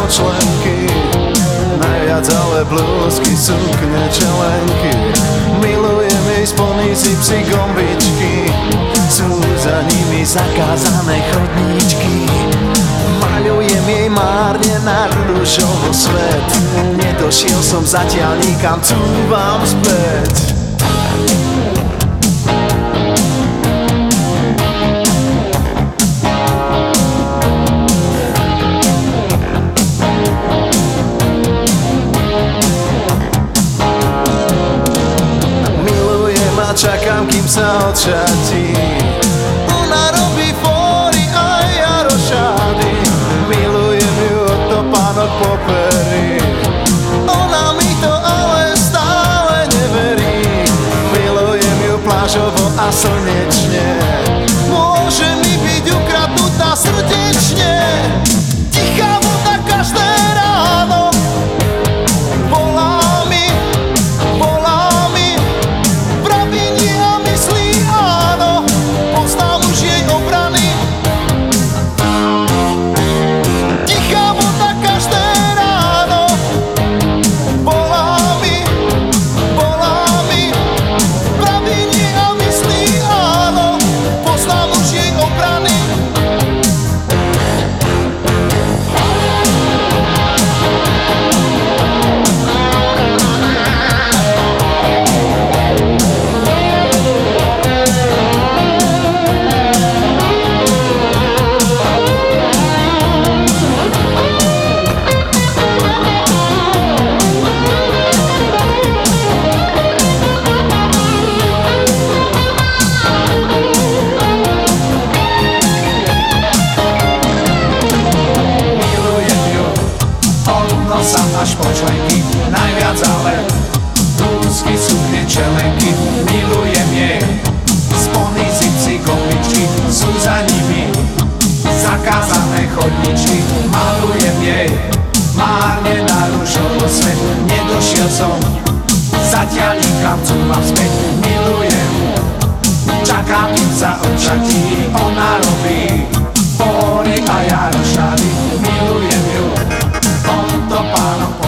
členky, najviac ale blúzky, sukne, čelenky. Milujem jej spolný zipsy, gombičky, sú za nimi zakázané chodníčky. Maľujem jej márne na ružovo svet, nedošiel som zatiaľ nikam, cúvam späť. Čakám, kým sa odšatí. Ona robí fóry a ja rošády. Milujem ju od topánok po pery. Ona mi to ale stále neverí. Milujem ju plážovo a slnečne. Môže mi byť ukradnutá srdečne. Tichá voda každé ráno. Až po členky, najviac ale blúzky, sukne, čelenky. Milujem jej spony, zipsy, gombičky, sú za nimi zakázané chodničky. Malujem jej márne na ružovo svet, nedošiel som zatiaľ nikam, cúvam späť. Milujem, čakám, kým sa odšatí. Ona robí fóry a ja rošády. Milujem ju, on to pánok